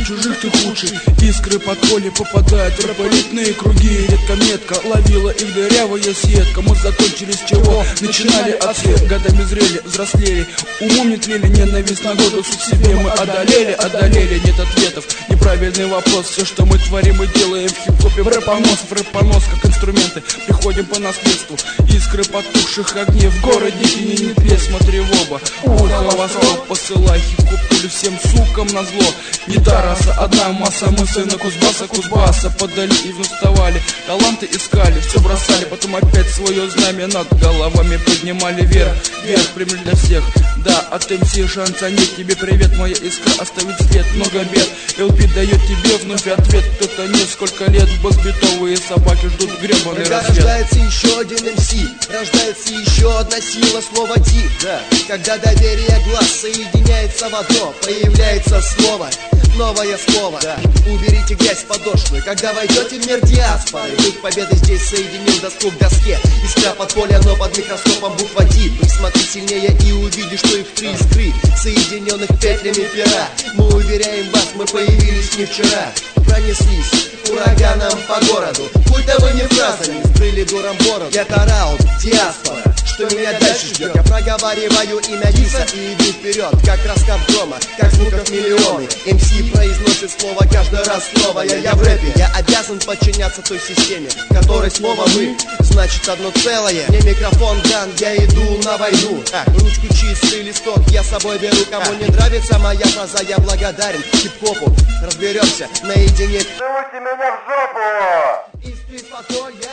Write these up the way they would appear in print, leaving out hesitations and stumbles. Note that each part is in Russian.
чужих ты худший. Искры под поле попадают в тропоритные круги. Редко метко ловила их дырявая сетка. Мы закончили с чего? Начинали ответ. Годами зрели, взрослели, умом не тлели. Ненависть на году, суть в себе мы одолели. Нет ответов, неправильный вопрос. Все, что мы творим и делаем в хип-хопе, в рэп-понос, как инструменты. Приходим по наследству. Искры потухших огней в городе и не петь, смотри в оба. Ухо восток, посылай хип-хоп пулю всем сукам назло. Не та раса, одна масса, мы сына Кузбасса подали и вновь вставали. Таланты искали, все бросали, потом опять свое знамя над головами поднимали вверх. Пример для всех, да, от МС шанса нет. Тебе привет, моя искра оставит след, много бед. ЛП дает тебе вновь ответ, кто-то нет, сколько лет. Басбитовые собаки ждут гребаный когда рассвет. Рождается еще один МС, рождается еще одна сила, слово Ди. Когда доверие глаз соединяется в одно, появляется слово, новое слово. Уберите грязь с подошвы, когда войдете в мир диаспоры. Дух победы здесь соединил доску к доске. Искра под поле, но под микроскопом буква Ди. Присмотри сильнее и увидишь, что их три искры, соединенных петлями пера. Мы уверяем вас, мы появились не вчера. Пронеслись ураганом по городу, культовыми фразами скрыли дуром бороду. Это раунд, диаспора, что меня дальше ждет. Я проговариваю имя Диса и иду вперед, как раскат грома, как звуков миллионы. МС произносит слово каждый раз снова. Я в рэпе, я обязан подчиняться той системе, в которой слово мы значит одно целое. Мне микрофон дан, я иду на войну. Ручку чистый листок я с собой беру. Кому не нравится моя фраза, я благодарен хип-хопу. Разберемся наедине. Целуйте меня в жопу! Искры подполья,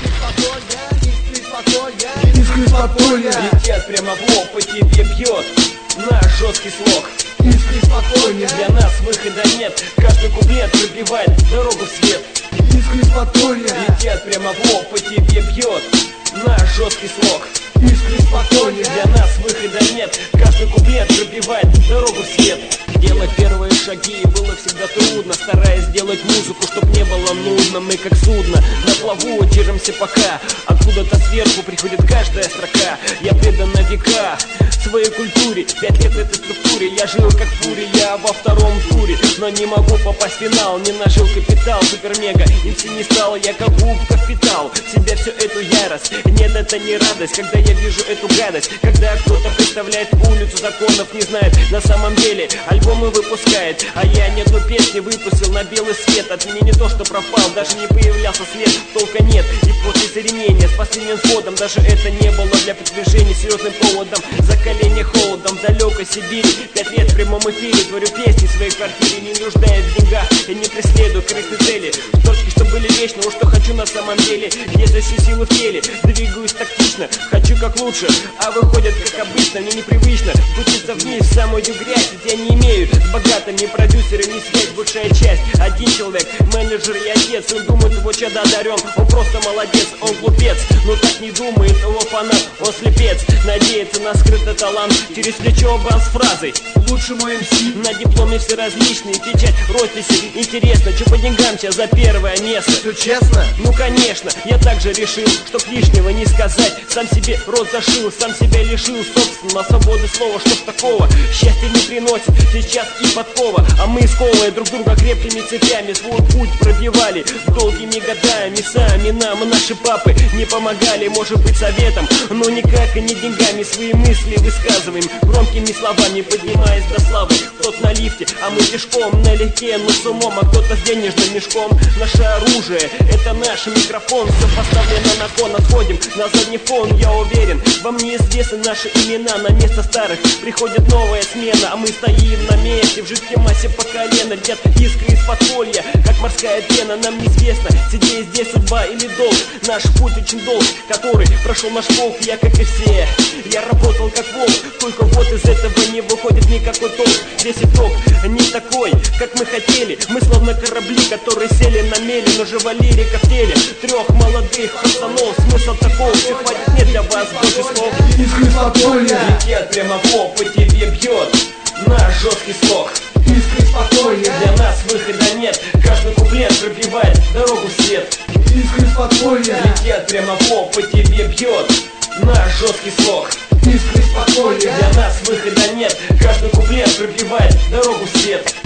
искры подполья. Летят прямо в лоб, по тебе бьет наш жесткий слог. Искры подполья, Для нас выхода нет, каждый куплет пробивает дорогу в свет. искры подполья, Летят прямо в лоб, по тебе бьет наш жесткий слог. искры подполья. Для нас выхода нет, каждый куплет пробивает дорогу в свет. Делать первые шаги было всегда трудно, стараясь сделать музыку, чтоб не было нудно. Мы как судно на плаву держимся пока, откуда-то сверху приходит каждая строка. Я предан на века своей культуре, 5 лет в этой структуре. Я жил как фурия во втором туре, но не могу попасть в финал. Не нажил капитал, супер-мега, МС не стал. Я как губка впитал в себя всю эту ярость. Нет, это не радость, когда я вижу эту гадость, когда кто-то представляет улицу законов, не знает на самом деле. Альбомы выпускает, а я не одну песню выпустил на белый свет. От меня не то что пропал, даже не появлялся след, толка нет. И после соединения с последним входом даже это не было для продвижения серьезным поводом. Закаление холодом в далекой Сибири, 5 лет в прямом эфире творю песни в своей квартире, не нуждаясь в деньгах и не преследую корыстные цели. Точки, что были вечно, уж что хочу на самом деле. Есть за все силы в теле, двигаюсь тактично, хочу как лучше, а выходит как обычно. Мне непривычно спуститься вниз в самую грязь, ведь я не имею с богатыми продюсерами не связь, большая часть. Один человек, менеджер и отец, он думает, его чадо одарен, он просто молодец, он глупец. Но так не думает его фанат, он слепец. Надеется на скрытый талант, через плечо бас фразой лучше мой МС. На дипломе все различные, печать, росписи. Интересно, что по деньгам сейчас за первое место? Все честно? Ну конечно, я также решил, чтоб лишнего не сказать. Сам себе рот зашил, сам себя лишил собственного свободы слова. Что ж такого, счастье не приносит сейчас и подкова. А мы, сковывая друг друга крепкими цепями, свой путь пробивали долгими годами. Сами нам наши папы не помогали, может быть, советом, но никак и не деньгами. Свои мысли высказываем громкими словами, поднимаясь до славы. Кто-то на лифте, а мы пешком, налегке, но с умом, а кто-то с денежным мешком. Наше оружие, это наш микрофон, все поставлено на кон, отходим на задний фон. Я уверен, вам неизвестны наши имена, на место старых приходит новая смена, а мы стоим на месте, в жидкой массе по колено. Летят искры из подполья, как морская пена. Нам неизвестно, сидеть здесь судьба или долг. Наш путь очень долг, который прошел наш полк. Я как и все, я работал как волк, только вот из этого не выходит никакой толк. Здесь итог не такой, как мы хотели. Мы словно корабли, которые сели на мели, но жива лирика в теле трех молодых пацанов. Смысл такого, все хватит, нет для вас больше слов. Искры подполья, Летят прямо в лоб, по тебе бьет наш жесткий слог. искры подполья, Для нас выхода нет, каждый куплет пробивает дорогу в свет. искры подполья, Летят прямо в лоб, по тебе бьет наш жесткий слог. искры подполья. Для нас выхода нет, каждый куплет пробивает дорогу в свет.